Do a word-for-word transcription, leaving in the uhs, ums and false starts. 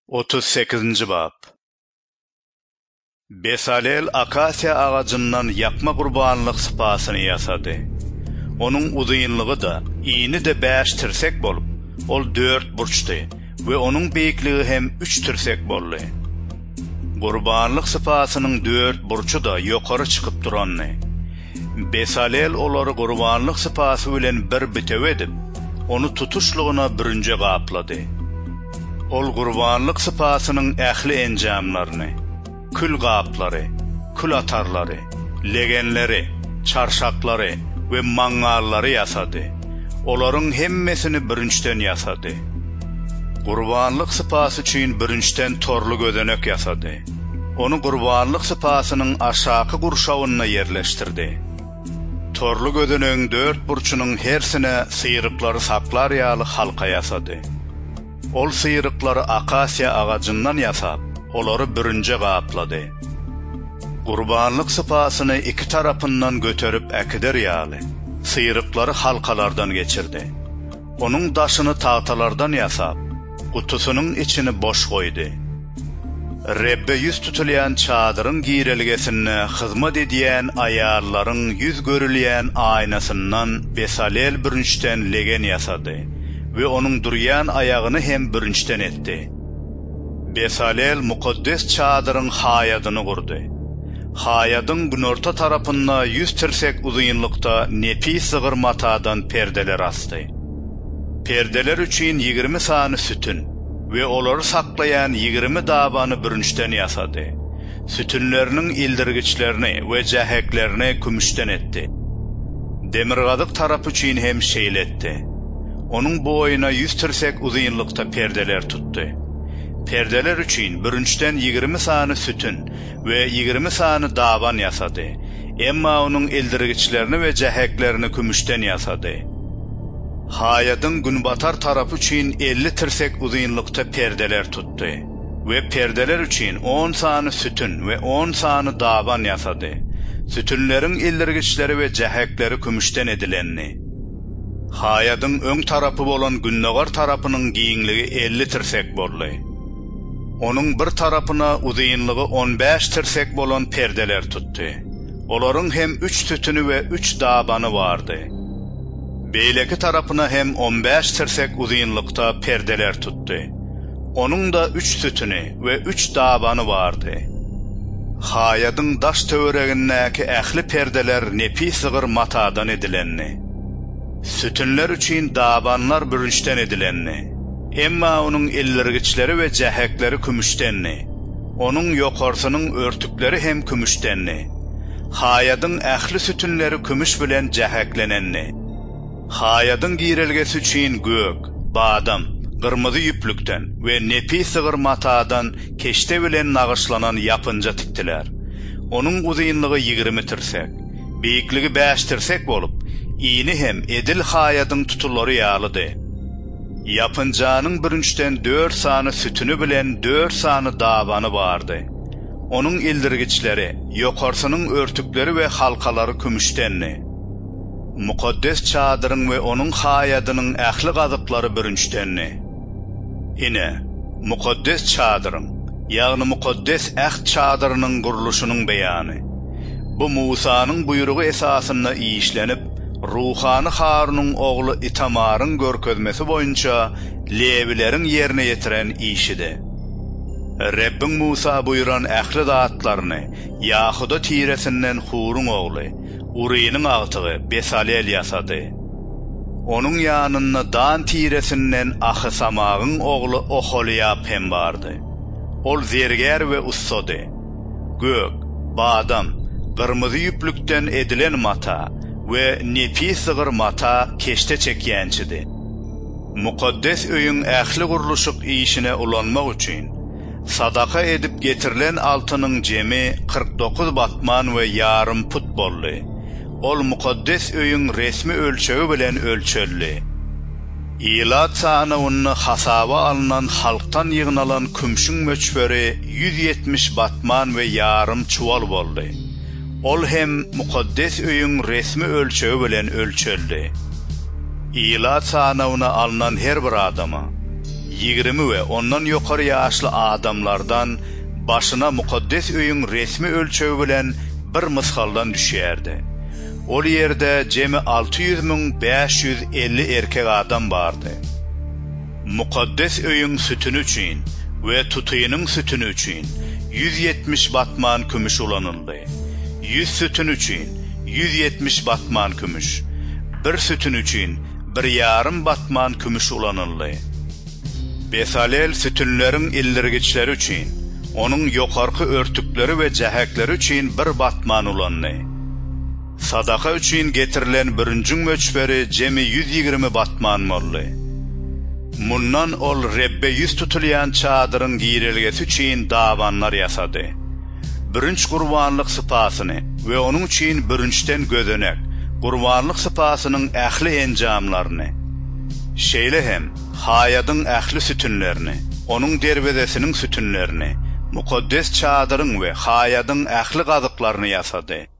otuz sekizinci bab. Besalel akasiya ağacından yapma qurbanlıq sıpasını yasadı. Onun uzunluğu da iğni de beş tirsek bolup, ol dört burçtu ve onun beyikliği hem üç tirsek bollu. Qurbanlıq sıpasının dört burçu da yukarı çıkıp duranlı. Besalel oları qurbanlıq sıpası bilen bir bitev edip, onu tutuşluğuna birinci qapladı. Ol qurbanlıq sıpasının ähli encamlarını, kül qapları, kül atarları, legenleri, çarşakları ve mangalları yasadı. Oların hemmesini birinçten yasadı. Qurbanlıq sıpası için birinçten torlu gödenek yasadı. Onu qurbanlıq sıpasının aşağı qurşavına yerleştirdi. Torlu gödeneğin dört burçunun hersine sıyrıkları saklar yağlı halka yasadı. Ol sıyrıkları akasiya ağacından yasap, oları birinci qapladı. Qurbanlıq sıpasını iki tarafından götürüp ekider yağlı, sıyrıkları halkalardan geçirdi. Onun daşını tahtalardan yasap, kutusunun içini boş koydu. Rebbe yüz tutulayan çadırın giyrelgesine hizmet ediyen ayarların yüz görüleyen aynasından Besalel birinçten legen yasadı ve onun duruyan ayağını hem birinçten etti. Besalel mukaddes çadırın hayadını kurdu. Hayadın günorta tarafına yüz tirsek uzunlukta nepi sığır matadan perdeler astı. Perdeler için yirmi sanı sütün ve oları saklayan yirmi dabanı birinçten yasadı. Sütünlerinin ildirgiçlerini ve ceheklerini kümüşten etti. Demirgadık tarafı için hem şeyletti. Onun boyuna yüz tirsek uzunlukta perdeler tuttu. Perdeler için birinçten yirmi sanı sütün ve yirmi sanı daban yasadı. Emma onun ildirgiçlerini ve ceheklerini kümüşten yasadı. Hayadın günbatar tarafı için elli tirsek uzunlukta perdeler tuttu ve perdeler için on sanı sütün ve on sanı daban yasadı. Sütünlerin ildirgiçleri ve cehekleri kümüşten edilenni. Hayadın ön tarafı olan günnogar tarafının giyinliği elli tirsek bollu. Onun bir tarafına uzunluğu on beş tirsek bolan perdeler tuttu. Oların hem üç sütünü ve üç dabanı vardı. Beyleki tarafına hem on beş tirsek uzunlukta perdeler tuttu. Onun da üç sütünü ve üç dabanı vardı. Hayadın daş tövereğindeki ähli perdeler nepi sığır matadan edilenni. Sütünler için dabanlar birinçten edilenni. Emma onun ildirgiçleri ve cehekleri kümüştenni. Onun yokarısının örtükleri hem kümüştenni. Hayadın ähli sütünleri kümüş bilen ceheklenenni. Hayadın giyrelgesi için gök, badam, kırmızı yüplükten ve nepi sığır matadan keşte bilen nağışlanan yapınca tiktiler. Onun uzunluğu yirmi tirsek, beyikliği beş tirsek bolup, iğni hem edil hayadın tutulları yağlıdı. Yapıncanın birinçten dört sanı sütünü bilen dört sanı davanı vardı. Onun ildirgiçleri, yokarısının örtükleri ve halkaları kümüştenni. Mukaddes çadırın ve onun hayadının ähli qadıkları birinçtenni. Ine, mukaddes çadırın, yani mukaddes äh çadırının quruluşunun beyanı. Bu Musa'nın buyruğu esasında işlenip, Ruhani Harun'un oğlu İtamar'ın görkezmesi boyunca Levilerin yerine yetiren işidi. Rabbin Musa buyuran ähli zatlarını Yahuda tiresinden Hur'un oğlu Uri'nin ağtığı Besalel yasadı. Onun yanına Dan tiresinden Ahisamağın oğlu Oholiyab hem vardı. Ol zerger ve ussadı. Gök, badam, kırmızı yüplükten edilen mata ve nepi sığır mata keşte çekyençidi. Mukaddes öyün ähli quruluşuk işine ulanmak için sadaka edip getirilen altının cemi kırk dokuz batman ve yarım put bollu. Ol mukaddes öyün resmi ölçeği bilen ölçöllü. İlat sanavını hasaba alınan halktan yığınalan kümşün möçberi yüz yetmiş batman ve yarım çuval bollu. Ol hem mukaddes öyün resmi ölçeği bilen ölçöldü. İlat sanavına alınan her bir adama yigirmi ve ondan yukarı yaşlı adamlardan başına mukaddes öyün resmi ölçöğü bilen bir mıskaldan düşerdi. O yerde cemi altı yüz bin beş yüz elli erkek adam vardı. Mukaddes öyün sütünü üçün ve tutuyunun sütünü üçün yüz yetmiş batman kümüş ulanıldı. yüz sütün üçün yüz yetmiş batman kümüş, bir sütün üçün bir yarım batman kümüş ulanıldı. Besalel sütünlerin ildirgiçleri üçün, onun yukarı örtükleri ve cehekleri üçün bir batman ulandı. Sadaka üçün getirilen birincin möçberi cemi yüz yigirmi batman molly. Mundan ol Rebbe yüz tutulayan çadırın giyirilgesi üçün davanlar yasadı. Birinç kurbanlık sıpasını ve onun üçün birinçten gözenek, kurbanlık sıpasının ähli encamlarını, şeyle hem hayadın ähli sütünlerini, onun derbedesinin sütünlerini, mukaddes çadırın ve hayadın ähli gadıklarını yasadı.